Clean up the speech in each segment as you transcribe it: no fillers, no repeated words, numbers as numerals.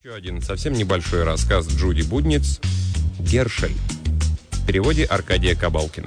Еще один совсем небольшой рассказ Джуди Будниц «Гершель» в переводе Аркадия Кабалкина.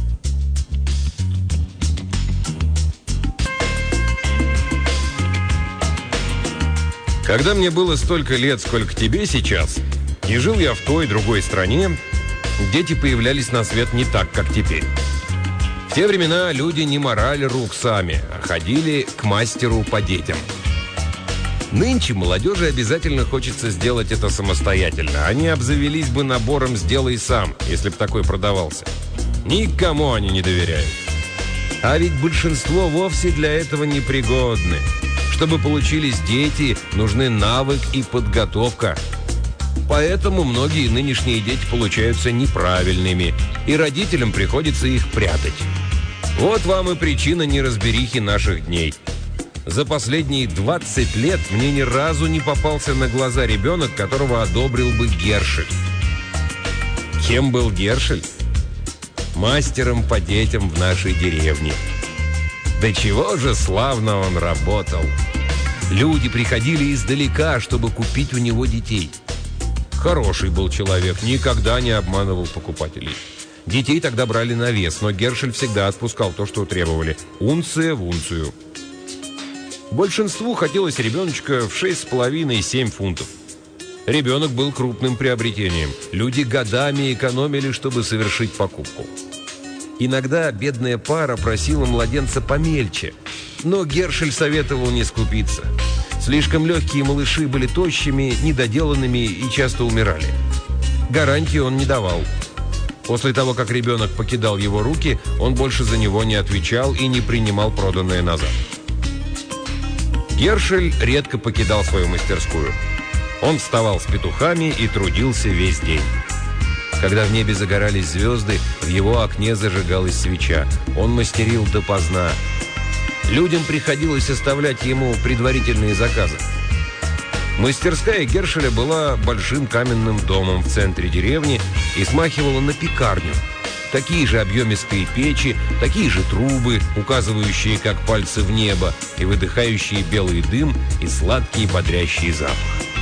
Когда мне было столько лет, сколько тебе сейчас, и жил я в той, другой стране, дети появлялись на свет не так, как теперь. В те времена люди не морали рук сами, а ходили к мастеру по детям. Нынче молодежи обязательно хочется сделать это самостоятельно. Они обзавелись бы набором «сделай сам», если бы такой продавался. Никому они не доверяют. А ведь большинство вовсе для этого непригодны. Чтобы получились дети, нужны навык и подготовка. Поэтому многие нынешние дети получаются неправильными, и родителям приходится их прятать. Вот вам и причина неразберихи наших дней. За последние 20 лет мне ни разу не попался на глаза ребенок, которого одобрил бы Гершель. Кем был Гершель? Мастером по детям в нашей деревне. Да чего же славно он работал! Люди приходили издалека, чтобы купить у него детей. Хороший был человек, никогда не обманывал покупателей. Детей тогда брали на вес, но Гершель всегда отпускал то, что требовали. Унция в унцию. Большинству хотелось ребеночка в 6,5-7 фунтов. Ребенок был крупным приобретением. Люди годами экономили, чтобы совершить покупку. Иногда бедная пара просила младенца помельче, но Гершель советовал не скупиться. Слишком легкие малыши были тощими, недоделанными и часто умирали. Гарантии он не давал. После того, как ребенок покидал его руки, он больше за него не отвечал и не принимал проданное назад. Гершель редко покидал свою мастерскую. Он вставал с петухами и трудился весь день. Когда в небе загорались звезды, в его окне зажигалась свеча. Он мастерил допоздна. Людям приходилось оставлять ему предварительные заказы. Мастерская Гершеля была большим каменным домом в центре деревни и смахивала на пекарню. Такие же объемистые печи, такие же трубы, указывающие как пальцы в небо, и выдыхающие белый дым и сладкий бодрящий запах.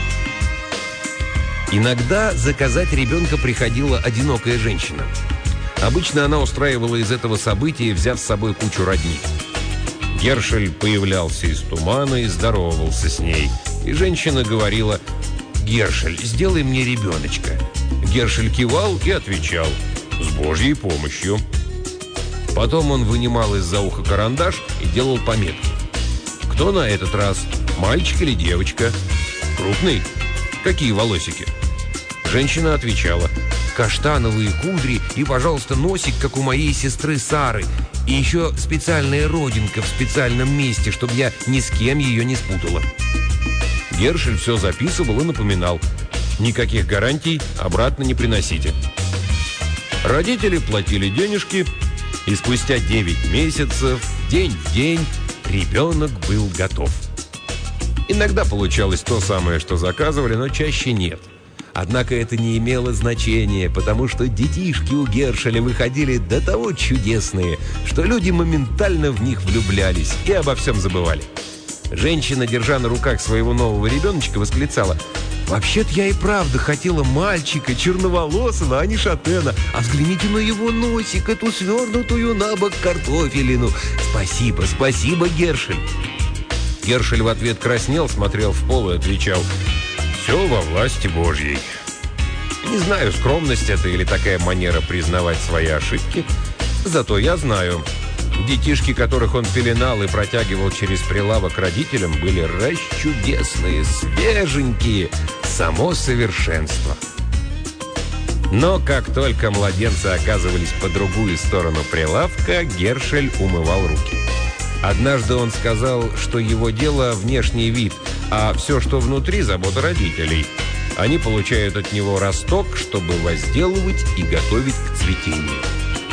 Иногда заказать ребенка приходила одинокая женщина. Обычно она устраивала из этого события, взяв с собой кучу родни. Гершель появлялся из тумана и здоровался с ней. И женщина говорила: «Гершель, сделай мне ребеночка». Гершель кивал и отвечал: «С Божьей помощью». Потом он вынимал из-за уха карандаш и делал пометки. Кто на этот раз? Мальчик или девочка? Крупный? Какие волосики? Женщина отвечала: «Каштановые кудри и, пожалуйста, носик, как у моей сестры Сары. И еще специальная родинка в специальном месте, чтобы я ни с кем ее не спутала». Гершель все записывал и напоминал: «Никаких гарантий, обратно не приносите». Родители платили денежки, и спустя 9 месяцев, день в день, ребенок был готов. Иногда получалось то самое, что заказывали, но чаще нет. Однако это не имело значения, потому что детишки у Гершеля выходили до того чудесные, что люди моментально в них влюблялись и обо всем забывали. Женщина, держа на руках своего нового ребеночка, восклицала: «Вообще-то я и правда хотела мальчика, черноволосого, а не шатена. А взгляните на его носик, эту свернутую на бок картофелину. Спасибо, спасибо, Гершель». Гершель в ответ краснел, смотрел в пол и отвечал: «Все во власти Божьей». Не знаю, скромность это или такая манера признавать свои ошибки, зато я знаю, детишки, которых он пеленал и протягивал через прилавок родителям, были расчудесные, свеженькие, само совершенство. Но как только младенцы оказывались по другую сторону прилавка, Гершель умывал руки. Однажды он сказал, что его дело внешний вид, а все, что внутри, забота родителей. Они получают от него росток, чтобы возделывать и готовить к цветению.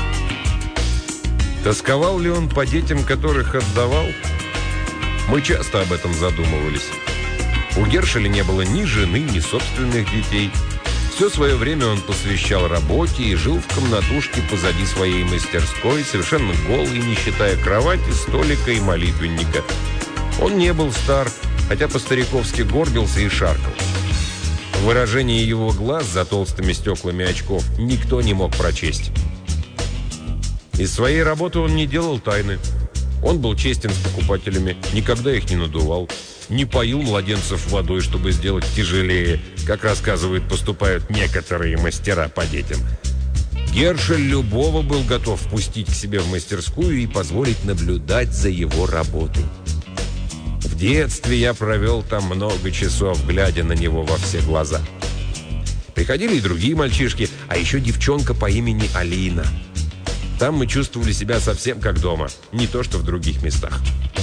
Тосковал ли он по детям, которых отдавал? Мы часто об этом задумывались. У Гершеля не было ни жены, ни собственных детей. Все свое время он посвящал работе и жил в комнатушке позади своей мастерской, совершенно голый, не считая кровати, столика и молитвенника. Он не был стар, хотя по-стариковски горбился и шаркал. Выражение его глаз за толстыми стеклами очков никто не мог прочесть. Из своей работы он не делал тайны. Он был честен с покупателями, никогда их не надувал, не поил младенцев водой, чтобы сделать тяжелее, как рассказывают, поступают некоторые мастера по детям. Гершель любого был готов впустить к себе в мастерскую и позволить наблюдать за его работой. В детстве я провел там много часов, глядя на него во все глаза. Приходили и другие мальчишки, а еще девчонка по имени Алина. Там мы чувствовали себя совсем как дома, не то что в других местах.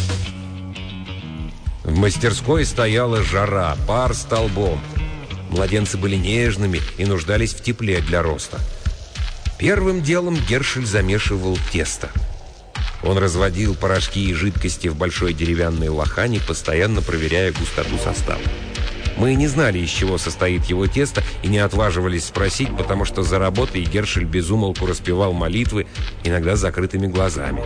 В мастерской стояла жара, пар столбом. Младенцы были нежными и нуждались в тепле для роста. Первым делом Гершель замешивал тесто. Он разводил порошки и жидкости в большой деревянной лохани, постоянно проверяя густоту состава. Мы не знали, из чего состоит его тесто, и не отваживались спросить, потому что за работой Гершель без умолку распевал молитвы, иногда с закрытыми глазами.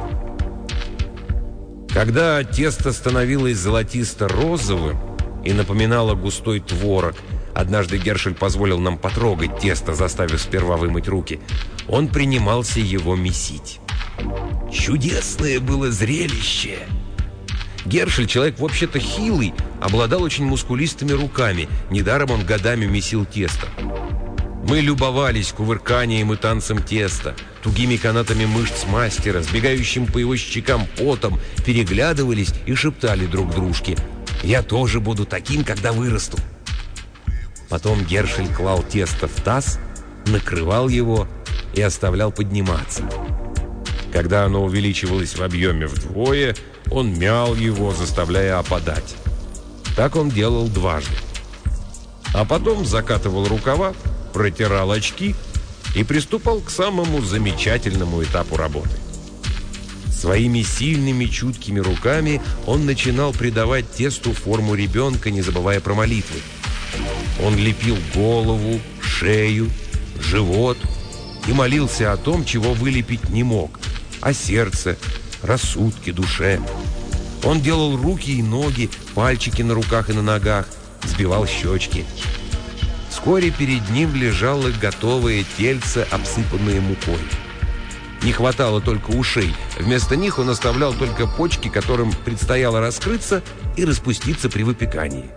Когда тесто становилось золотисто-розовым и напоминало густой творог, однажды Гершель позволил нам потрогать тесто, заставив сперва вымыть руки, он принимался его месить. Чудесное было зрелище! Гершель, человек вообще-то хилый, обладал очень мускулистыми руками, недаром он годами месил тесто. Мы любовались кувырканием и танцем теста, тугими канатами мышц мастера, сбегающим по его щекам потом, переглядывались и шептали друг дружке: «Я тоже буду таким, когда вырасту». Потом Гершель клал тесто в таз, накрывал его и оставлял подниматься. Когда оно увеличивалось в объеме вдвое, он мял его, заставляя опадать. Так он делал дважды. А потом закатывал рукава, протирал очки и приступал к самому замечательному этапу работы. Своими сильными, чуткими руками он начинал придавать тесту форму ребенка, не забывая про молитвы. Он лепил голову, шею, живот и молился о том, чего вылепить не мог: о сердце, рассудке, душе. Он делал руки и ноги, пальчики на руках и на ногах, сбивал щечки. Вскоре перед ним лежало готовое тельце, обсыпанное мукой. Не хватало только ушей. Вместо них он оставлял только почки, которым предстояло раскрыться и распуститься при выпекании.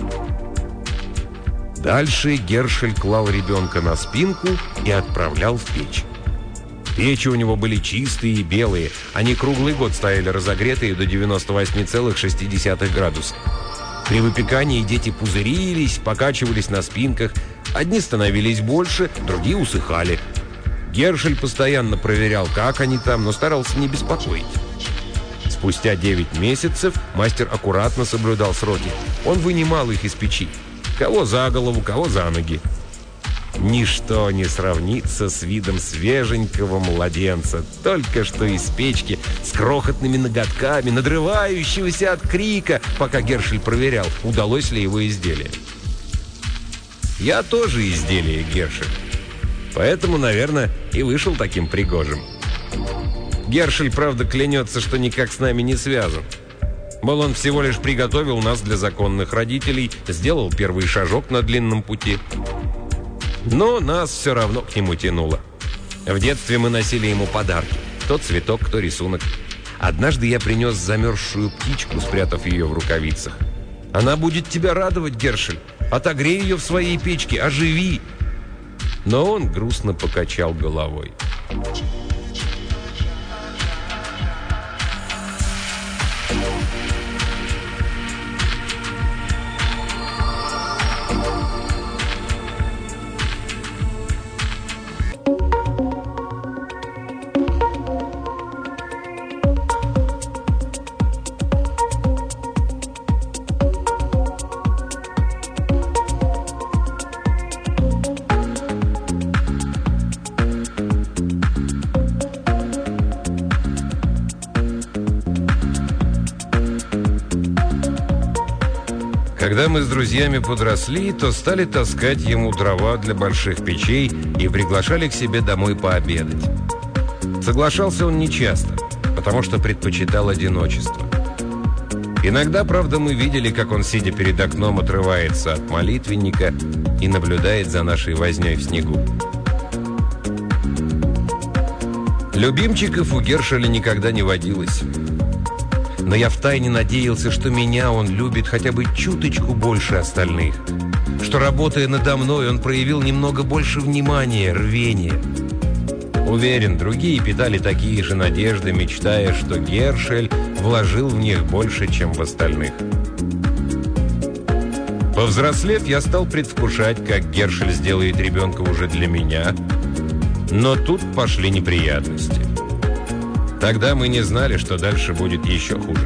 Дальше Гершель клал ребенка на спинку и отправлял в печь. Печи у него были чистые и белые. Они круглый год стояли разогретые до 98,6 градуса. При выпекании дети пузырились, покачивались на спинках. Одни становились больше, другие усыхали. Гершель постоянно проверял, как они там, но старался не беспокоить. Спустя 9 месяцев мастер аккуратно соблюдал сроки. Он вынимал их из печи. Кого за голову, кого за ноги. Ничто не сравнится с видом свеженького младенца, только что из печки, с крохотными ноготками, надрывающегося от крика, пока Гершель проверял, удалось ли его изделие. Я тоже изделие Гершель, поэтому, наверное, и вышел таким пригожим. Гершель, правда, клянется, что никак с нами не связан. Мол, он всего лишь приготовил нас для законных родителей, сделал первый шажок на длинном пути. Но нас все равно к нему тянуло. В детстве мы носили ему подарки. То цветок, то рисунок. Однажды я принес замерзшую птичку, спрятав ее в рукавицах. «Она будет тебя радовать, Гершель. Отогрей ее в своей печке, оживи!» Но он грустно покачал головой. Когда мы с друзьями подросли, то стали таскать ему дрова для больших печей и приглашали к себе домой пообедать. Соглашался он нечасто, потому что предпочитал одиночество. Иногда, правда, мы видели, как он, сидя перед окном, отрывается от молитвенника и наблюдает за нашей вознёй в снегу. Любимчиков у Гершеля никогда не водилось. Но я втайне надеялся, что меня он любит хотя бы чуточку больше остальных. Что, работая надо мной, он проявил немного больше внимания, рвения. Уверен, другие питали такие же надежды, мечтая, что Гершель вложил в них больше, чем в остальных. Повзрослев, я стал предвкушать, как Гершель сделает ребенка уже для меня. Но тут пошли неприятности. Тогда мы не знали, что дальше будет еще хуже.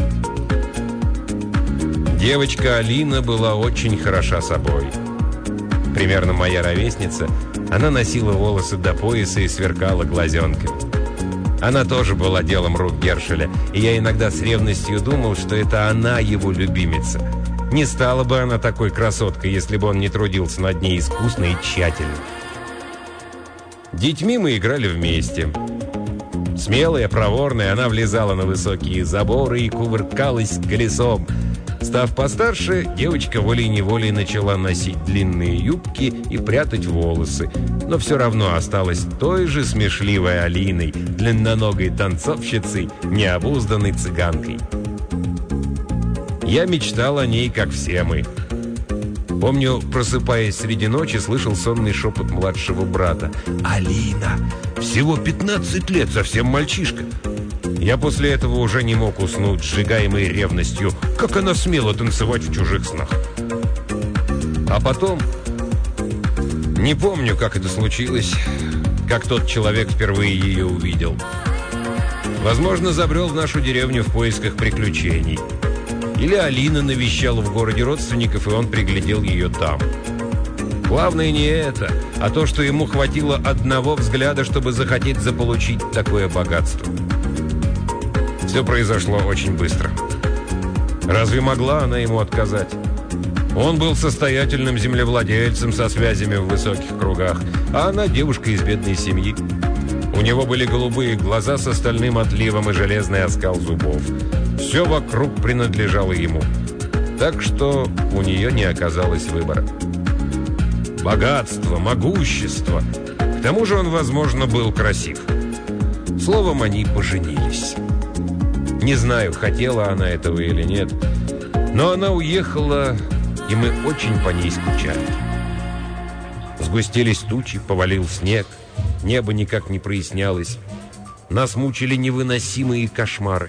Девочка Алина была очень хороша собой. Примерно моя ровесница, она носила волосы до пояса и сверкала глазенками. Она тоже была делом рук Гершеля, и я иногда с ревностью думал, что это она его любимица. Не стала бы она такой красоткой, если бы он не трудился над ней искусно и тщательно. Детьми мы играли вместе. Смелая, проворная, она влезала на высокие заборы и кувыркалась колесом. Став постарше, девочка волей-неволей начала носить длинные юбки и прятать волосы, но все равно осталась той же смешливой Алиной, длинноногой танцовщицей, необузданной цыганкой. Я мечтал о ней, как все мы. Помню, просыпаясь среди ночи, слышал сонный шепот младшего брата. «Алина! Всего 15 лет, совсем мальчишка!» Я после этого уже не мог уснуть, сжигаемый ревностью. Как она смела танцевать в чужих снах? А потом... Не помню, как это случилось, как тот человек впервые ее увидел. Возможно, забрел в нашу деревню в поисках приключений. Или Алина навещала в городе родственников, и он приглядел ее там. Главное не это, а то, что ему хватило одного взгляда, чтобы захотеть заполучить такое богатство. Все произошло очень быстро. Разве могла она ему отказать? Он был состоятельным землевладельцем со связями в высоких кругах, а она девушка из бедной семьи. У него были голубые глаза с стальным отливом и железный оскал зубов. Все вокруг принадлежало ему. Так что у нее не оказалось выбора. Богатство, могущество. К тому же он, возможно, был красив. Словом, они поженились. Не знаю, хотела она этого или нет, но она уехала, и мы очень по ней скучали. Сгустились тучи, повалил снег, небо никак не прояснялось. Нас мучили невыносимые кошмары.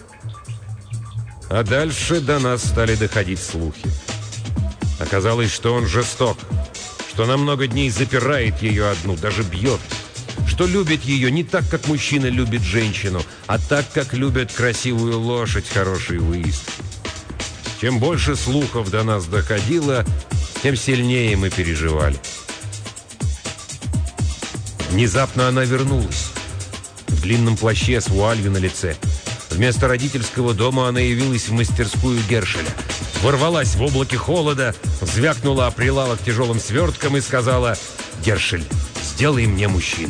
А дальше до нас стали доходить слухи. Оказалось, что он жесток, что на много дней запирает ее одну, даже бьет, что любит ее не так, как мужчина любит женщину, а так, как любят красивую лошадь, хороший выезд. Чем больше слухов до нас доходило, тем сильнее мы переживали. Внезапно она вернулась. В длинном плаще с вуалью на лице. Вместо родительского дома она явилась в мастерскую Гершеля. Ворвалась в облаке холода, звякнула о прилавок тяжелым свертком и сказала: «Гершель, сделай мне мужчину».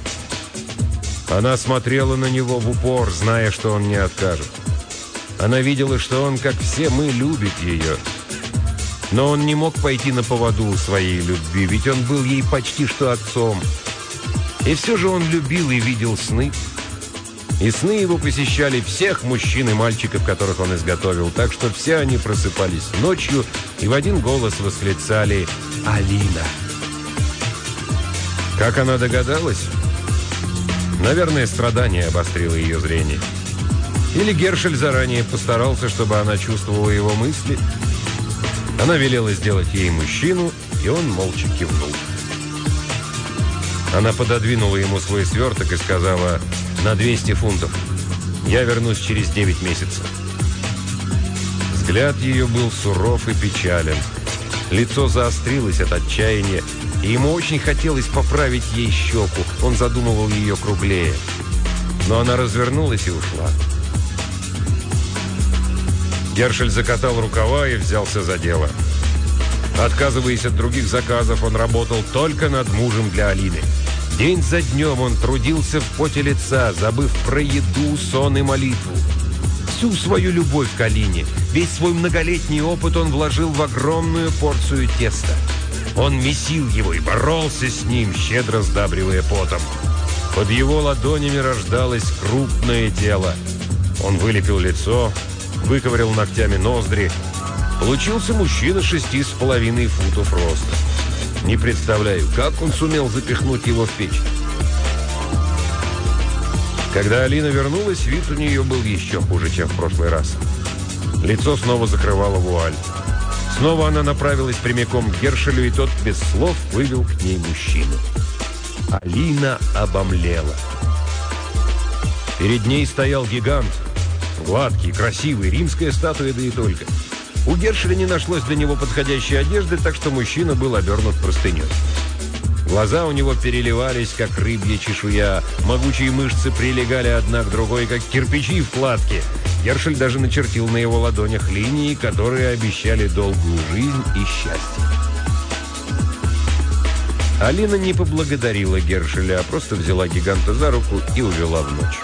Она смотрела на него в упор, зная, что он не откажет. Она видела, что он, как все мы, любит ее. Но он не мог пойти на поводу у своей любви, ведь он был ей почти что отцом. И все же он любил и видел сны. И сны его посещали всех мужчин и мальчиков, которых он изготовил, так что все они просыпались ночью и в один голос восклицали: «Алина!». Как она догадалась? Наверное, страдание обострило ее зрение. Или Гершель заранее постарался, чтобы она чувствовала его мысли. Она велела сделать ей мужчину, и он молча кивнул. Она пододвинула ему свой сверток и сказала: «На 200 фунтов. Я вернусь через 9 месяцев». Взгляд ее был суров и печален. Лицо заострилось от отчаяния, и ему очень хотелось поправить ей щеку. Он задумывал ее круглее. Но она развернулась и ушла. Гершель закатал рукава и взялся за дело. Отказываясь от других заказов, он работал только над мужем для Алины. День за днем он трудился в поте лица, забыв про еду, сон и молитву. Всю свою любовь к Алине, весь свой многолетний опыт он вложил в огромную порцию теста. Он месил его и боролся с ним, щедро сдабривая потом. Под его ладонями рождалось крупное тело. Он вылепил лицо, выковырял ногтями ноздри. Получился мужчина 6,5 футов роста. Не представляю, как он сумел запихнуть его в печь. Когда Алина вернулась, вид у нее был еще хуже, чем в прошлый раз. Лицо снова закрывала вуаль. Снова она направилась прямиком к Гершелю, и тот без слов вывел к ней мужчину. Алина обомлела. Перед ней стоял гигант. Гладкий, красивый, римская статуя, да и только. У Гершеля не нашлось для него подходящей одежды, так что мужчина был обернут простыней. Глаза у него переливались, как рыбья чешуя. Могучие мышцы прилегали одна к другой, как кирпичи в кладке. Гершель даже начертил на его ладонях линии, которые обещали долгую жизнь и счастье. Алина не поблагодарила Гершеля, а просто взяла гиганта за руку и увела в ночь.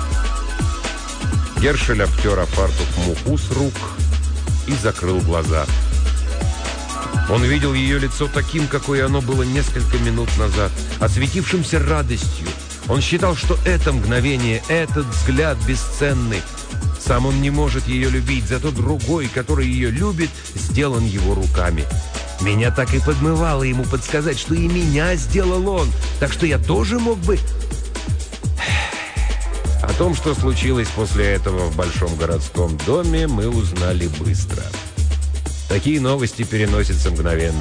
Гершель обтер о фартук муху с рук и закрыл глаза. Он видел ее лицо таким, какое оно было несколько минут назад, осветившимся радостью. Он считал, что это мгновение, этот взгляд бесценны. Сам он не может ее любить, зато другой, который ее любит, сделан его руками. Меня так и подмывало ему подсказать, что и меня сделал он, так что я тоже мог бы... О том, что случилось после этого в большом городском доме, мы узнали быстро. Такие новости переносятся мгновенно.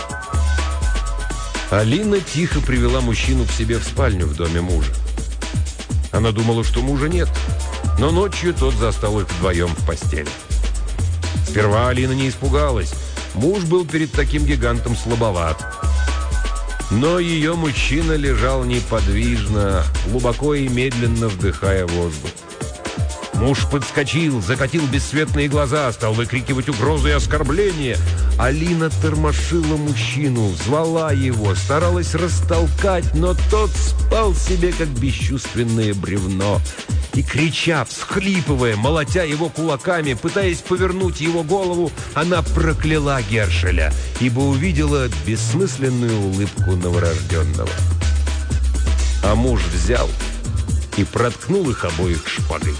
Алина тихо привела мужчину к себе в спальню в доме мужа. Она думала, что мужа нет, но ночью тот застал их вдвоем в постели. Сперва Алина не испугалась. Муж был перед таким гигантом слабоват. Но ее мужчина лежал неподвижно, глубоко и медленно вдыхая воздух. Муж подскочил, закатил бесцветные глаза, стал выкрикивать угрозы и оскорбления. Алина тормошила мужчину, звала его, старалась растолкать, но тот спал себе, как бесчувственное бревно. И, крича, всхлипывая, молотя его кулаками, пытаясь повернуть его голову, она прокляла Гершеля, ибо увидела бессмысленную улыбку новорожденного. А муж взял и проткнул их обоих шпагой.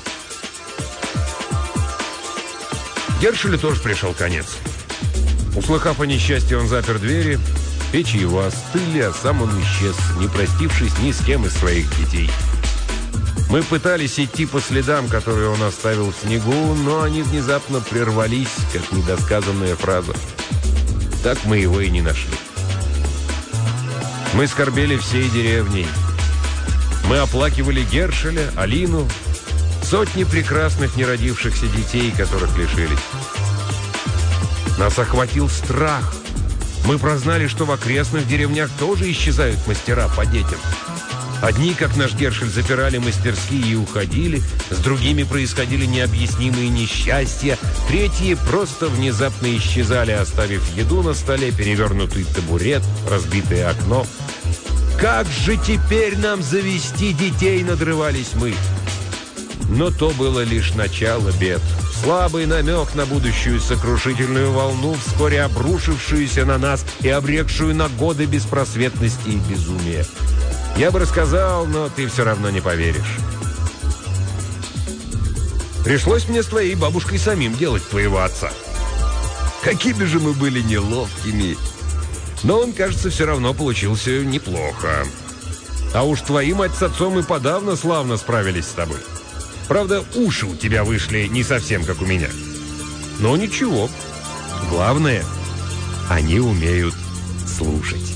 Гершелю тоже пришел конец. Услыхав о несчастье, он запер двери, печи его остыли, а сам он исчез, не простившись ни с кем из своих детей. Мы пытались идти по следам, которые он оставил в снегу, но они внезапно прервались, как недосказанная фраза. Так мы его и не нашли. Мы скорбели всей деревней. Мы оплакивали Гершеля, Алину, сотни прекрасных неродившихся детей, которых лишились. Нас охватил страх. Мы прознали, что в окрестных деревнях тоже исчезают мастера по детям. Одни, как наш Гершель, запирали мастерские и уходили, с другими происходили необъяснимые несчастья, третьи просто внезапно исчезали, оставив еду на столе, перевернутый табурет, разбитое окно. «Как же теперь нам завести детей?» — надрывались мы. Но то было лишь начало бед. Слабый намек на будущую сокрушительную волну, вскоре обрушившуюся на нас и обрекшую на годы беспросветности и безумия. Я бы рассказал, но ты все равно не поверишь. Пришлось мне с твоей бабушкой самим делать твоего отца. Какими же мы были неловкими. Но он, кажется, все равно получился неплохо. А уж твои мать с отцом и подавно славно справились с тобой. Правда, уши у тебя вышли не совсем как у меня. Но ничего. Главное, они умеют слушать.